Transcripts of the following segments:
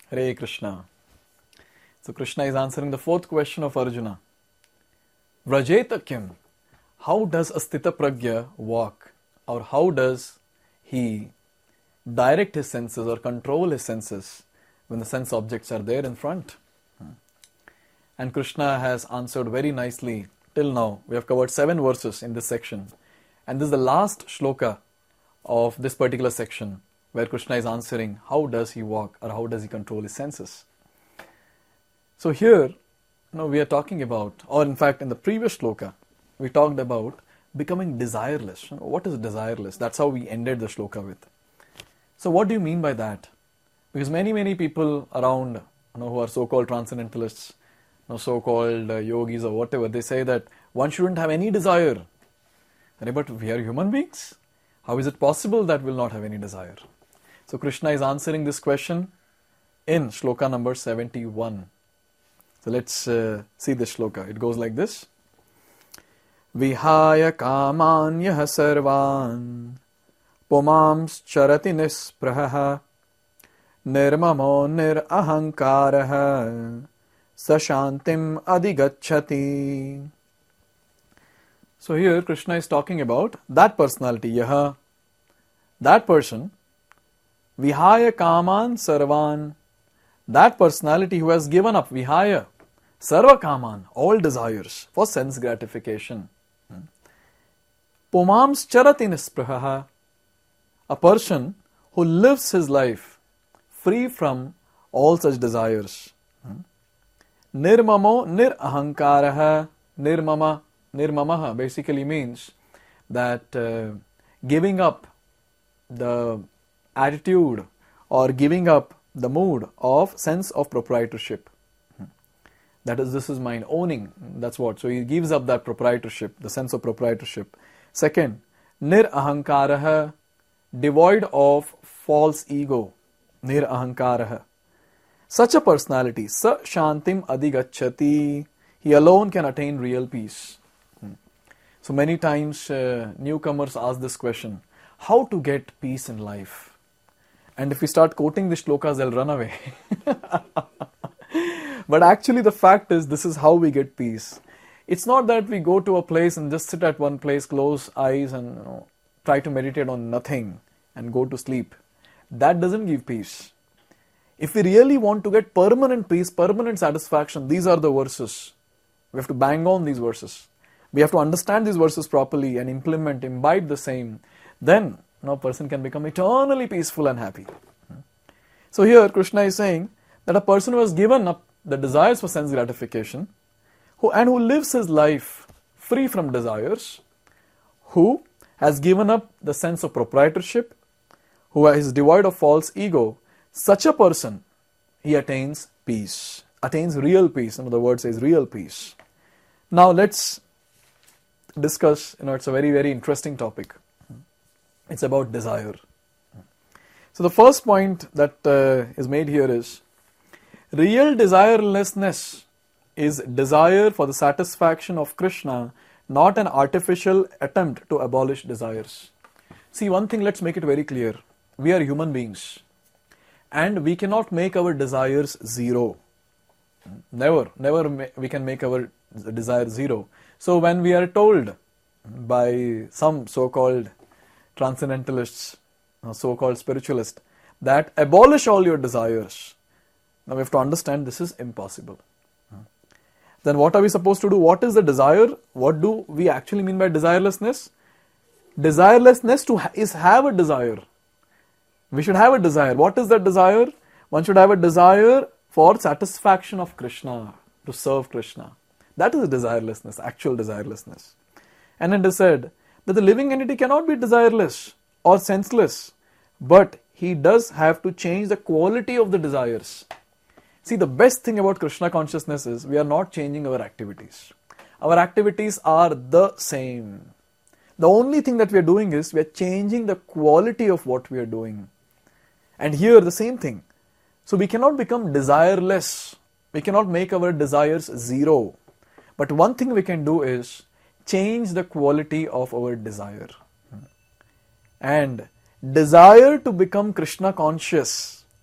Hare Krishna. So Krishna is answering the fourth question of Arjuna. Vrajeta kim? How does a Sthita Pragya walk? Or how does he direct his senses or control his senses when the sense objects are there in front? And Krishna has answered very nicely till now. We have covered 7 verses in this section. And this is the last shloka of this particular section where Krishna is answering how does he walk or how does he control his senses. So here, we are talking about, or in fact in the previous shloka, we talked about becoming desireless. What is desireless? That's how we ended the shloka with. So what do you mean by that? Because many people around who are so-called transcendentalists, so-called yogis or whatever, they say that one shouldn't have any desire. But we are human beings. How is it possible that we'll not have any desire? So Krishna is answering this question in shloka number 71. So let's see this shloka. It goes like this. Vihaya kamanyah sarvan pumams charati nispraha nirmamo nirahankaraha sashantim adigacchati. So here Krishna is talking about that personality, yaha, that person, vihaya kaman sarvan, that personality who has given up, vihaya, sarva kaman, all desires for sense gratification. Pumams charati nispraha, a person who lives his life free from all such desires. Nirmamo nirahankaraha, nirmamaha basically means that giving up the attitude or giving up the mood of sense of proprietorship. That is, this is mine, owning, that's what. So he gives up that proprietorship, the sense of proprietorship. Second, nirahankaraha, devoid of false ego, nirahankaraha. Such a personality, sa shantim adigacchati, he alone can attain real peace. So many times newcomers ask this question, how to get peace in life? And if we start quoting the shlokas, they'll run away. But actually the fact is, this is how we get peace. It's not that we go to a place and just sit at one place, close eyes and try to meditate on nothing and go to sleep. That doesn't give peace. If we really want to get permanent peace, permanent satisfaction, these are the verses. We have to bang on these verses. We have to understand these verses properly and implement, imbibe the same. Then a person can become eternally peaceful and happy. So here Krishna is saying that a person who has given up the desires for sense gratification, who lives his life free from desires, who has given up the sense of proprietorship, who is devoid of false ego, such a person, he attains peace, attains real peace. The word says real peace. Now let's discuss, it's a very interesting topic. It's about desire. So the first point that is made here is, real desirelessness is desire for the satisfaction of Krishna, not an artificial attempt to abolish desires. See, one thing, let's make it very clear. We are human beings and we cannot make our desires zero. Never we can make our desire zero. So when we are told by some so-called transcendentalists, so-called spiritualists, that abolish all your desires, now we have to understand this is impossible. Then what are we supposed to do? What is the desire? What do we actually mean by desirelessness? Desirelessness is have a desire. We should have a desire. What is that desire? One should have a desire for satisfaction of Krishna, to serve Krishna. That is desirelessness, actual desirelessness. And it is said that the living entity cannot be desireless or senseless, but he does have to change the quality of the desires. See, the best thing about Krishna consciousness is we are not changing our activities. Our activities are the same. The only thing that we are doing is we are changing the quality of what we are doing. And here the same thing. So we cannot become desireless. We cannot make our desires zero. But one thing we can do is change the quality of our desire. And desire to become Krishna conscious,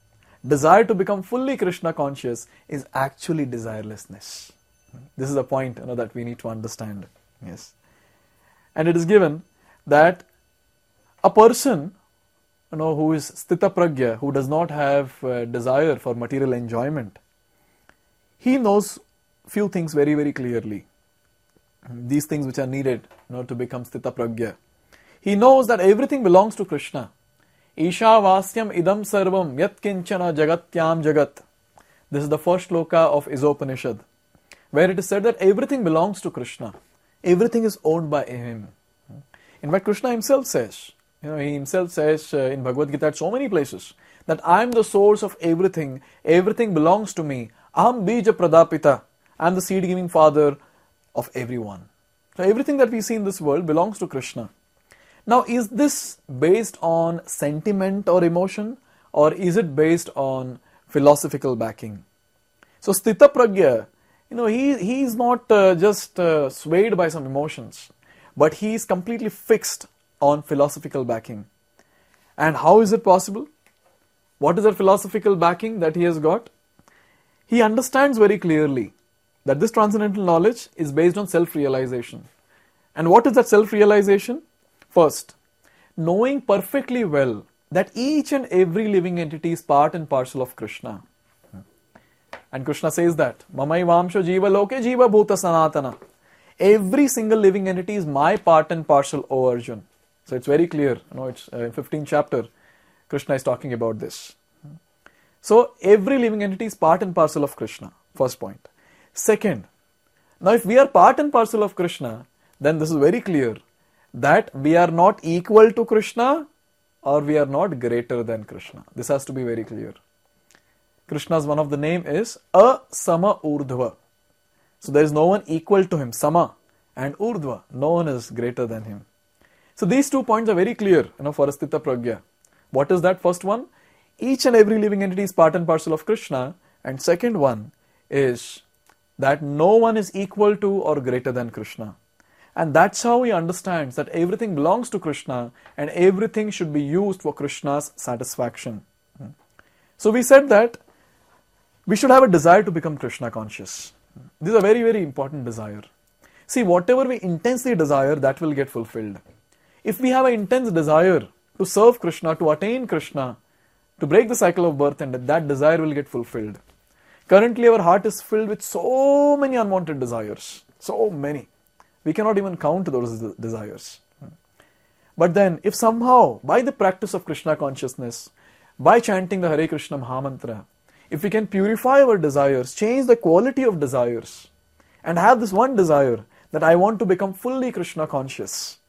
desire to become fully Krishna conscious is actually desirelessness. This is a point that we need to understand. Yes. And it is given that a person who is Sthita Pragya, who does not have desire for material enjoyment, he knows few things very, very clearly. These things which are needed to become Sthita Pragya. He knows that everything belongs to Krishna. Isha Vasyam idam sarvam yat kinchana jagatyam jagat. This is the first shloka of Isopanishad, where it is said that everything belongs to Krishna. Everything is owned by him. In fact, Krishna himself says, he himself says in Bhagavad Gita at so many places, that I am the source of everything. Everything belongs to me. Aham bija pradapita. I am the seed-giving father of everyone. So everything that we see in this world belongs to Krishna. Now, is this based on sentiment or emotion, or is it based on philosophical backing? So Sthita Pragya, he is not just swayed by some emotions, but he is completely fixed on philosophical backing. And how is it possible? What is the philosophical backing that he has got? He understands very clearly that this transcendental knowledge is based on self-realization. And what is that self-realization? First, knowing perfectly well that each and every living entity is part and parcel of Krishna. And Krishna says that, Mamai Vamsho Jiva Loke Jiva Bhuta Sanatana. Every single living entity is my part and parcel, O Arjun. So it's very clear. It's in 15th chapter, Krishna is talking about this. So every living entity is part and parcel of Krishna. First point. Second, now if we are part and parcel of Krishna, then this is very clear that we are not equal to Krishna or we are not greater than Krishna. This has to be very clear. Krishna's one of the name is Asama Urdhva. So there is no one equal to him, Sama, and Urdhva, no one is greater than him. So these 2 points are very clear, for a Sthita Pragya. What is that first one? Each and every living entity is part and parcel of Krishna. And second one is that no one is equal to or greater than Krishna. And that's how he understands that everything belongs to Krishna and everything should be used for Krishna's satisfaction. So we said that we should have a desire to become Krishna conscious. This is a very, very important desire. See, whatever we intensely desire, that will get fulfilled. If we have an intense desire to serve Krishna, to attain Krishna, to break the cycle of birth and death, that desire will get fulfilled. Currently, our heart is filled with so many unwanted desires. So many. We cannot even count those desires. But then, if somehow, by the practice of Krishna consciousness, by chanting the Hare Krishna Mahamantra, if we can purify our desires, change the quality of desires, and have this one desire that I want to become fully Krishna conscious,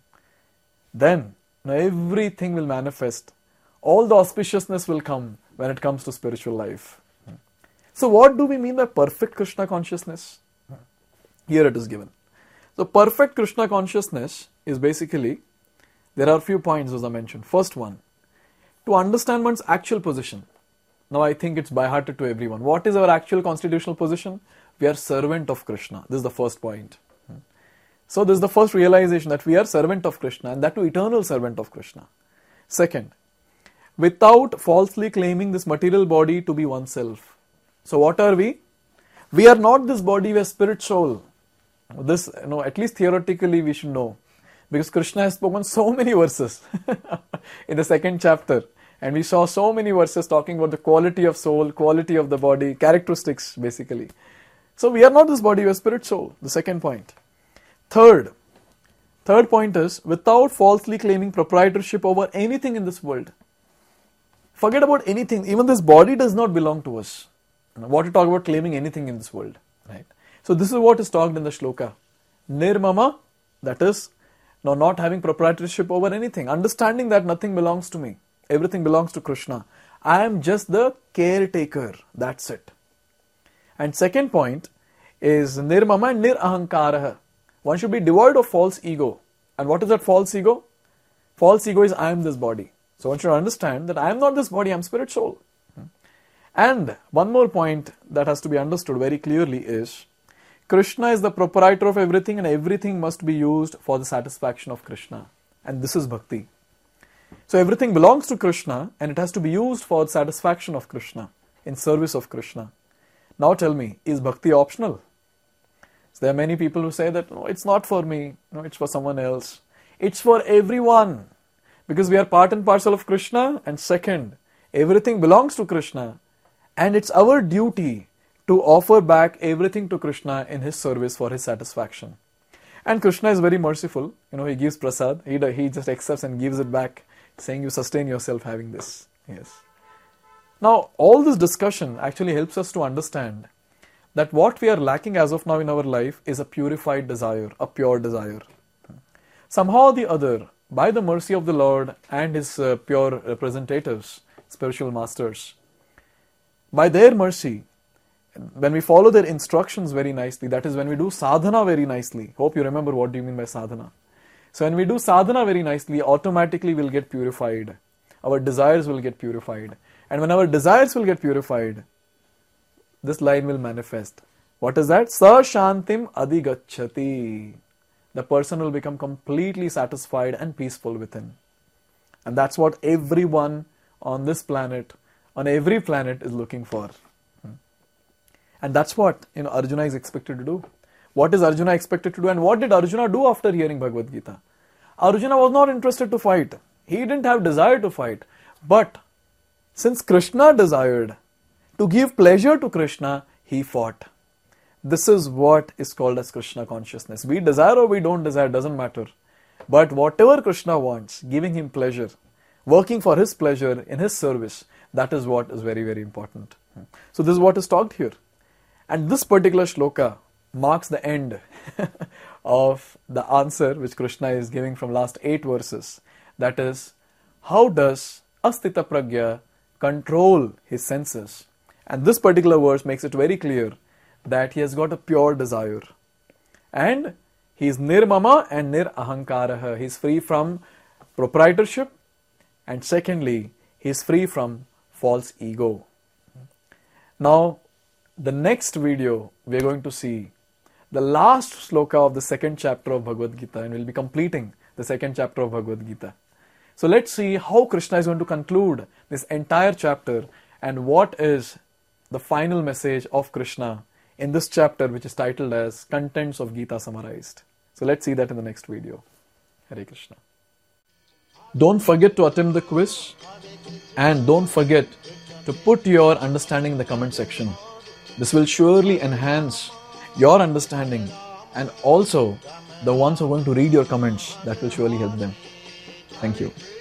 then everything will manifest. All the auspiciousness will come when it comes to spiritual life. So what do we mean by perfect Krishna consciousness? Here it is given. So perfect Krishna consciousness is basically, there are a few points as I mentioned. First one, to understand one's actual position. Now I think it's by heart to everyone. What is our actual constitutional position? We are servant of Krishna. This is the first point. So this is the first realization that we are servant of Krishna, and that too eternal servant of Krishna. Second, without falsely claiming this material body to be oneself. So what are we? We are not this body, we are spirit soul. This, at least theoretically we should know. Because Krishna has spoken so many verses in the 2nd chapter. And we saw so many verses talking about the quality of soul, quality of the body, characteristics basically. So we are not this body, we are spirit soul. The second point. Third point is, without falsely claiming proprietorship over anything in this world. Forget about anything. Even this body does not belong to us. What to talk about claiming anything in this world, right? So this is what is talked in the shloka. Nirmama, that is, not having proprietorship over anything. Understanding that nothing belongs to me. Everything belongs to Krishna. I am just the caretaker. That's it. And second point is Nirmama and Nirahankaraha. One should be devoid of false ego. And what is that false ego? False ego is I am this body. So one should understand that I am not this body, I am spirit soul. And one more point that has to be understood very clearly is Krishna is the proprietor of everything and everything must be used for the satisfaction of Krishna. And this is bhakti. So everything belongs to Krishna and it has to be used for the satisfaction of Krishna, in service of Krishna. Now tell me, is bhakti optional? So there are many people who say that, no, it's not for me, no, it's for someone else. It's for everyone. Because we are part and parcel of Krishna, and second, everything belongs to Krishna. And it's our duty to offer back everything to Krishna in his service for his satisfaction. And Krishna is very merciful. He gives prasad. He just accepts and gives it back, saying you sustain yourself having this. Yes. Now, all this discussion actually helps us to understand that what we are lacking as of now in our life is a purified desire, a pure desire. Somehow or the other, by the mercy of the Lord and his pure representatives, spiritual masters, by their mercy, when we follow their instructions very nicely, that is when we do sadhana very nicely. Hope you remember what do you mean by sadhana. So when we do sadhana very nicely, automatically we'll get purified. Our desires will get purified. And when our desires will get purified, this line will manifest. What is that? Sa shantim adhigacchati. The person will become completely satisfied and peaceful within. And that's what everyone on this planet, on every planet, is looking for. And that's what Arjuna is expected to do. What is Arjuna expected to do? And what did Arjuna do after hearing Bhagavad Gita? Arjuna was not interested to fight. He didn't have desire to fight. But since Krishna desired to give pleasure to Krishna, he fought. This is what is called as Krishna consciousness. We desire or we don't desire, doesn't matter. But whatever Krishna wants, giving him pleasure, working for his pleasure in his service, that is what is very, very important. So this is what is talked here. And this particular shloka marks the end of the answer which Krishna is giving from last 8 verses. That is, how does Astita Pragya control his senses? And this particular verse makes it very clear that he has got a pure desire. And he is nirmama and nirahankaraha. He is free from proprietorship. And secondly, he is free from false ego. Now, the next video, we are going to see the last sloka of the 2nd chapter of Bhagavad Gita, and we'll be completing the 2nd chapter of Bhagavad Gita. So let's see how Krishna is going to conclude this entire chapter and what is the final message of Krishna in this chapter, which is titled as Contents of Gita Summarized. So let's see that in the next video. Hare Krishna. Don't forget to attempt the quiz and don't forget to put your understanding in the comment section. This will surely enhance your understanding, and also the ones who are going to read your comments, that will surely help them. Thank you.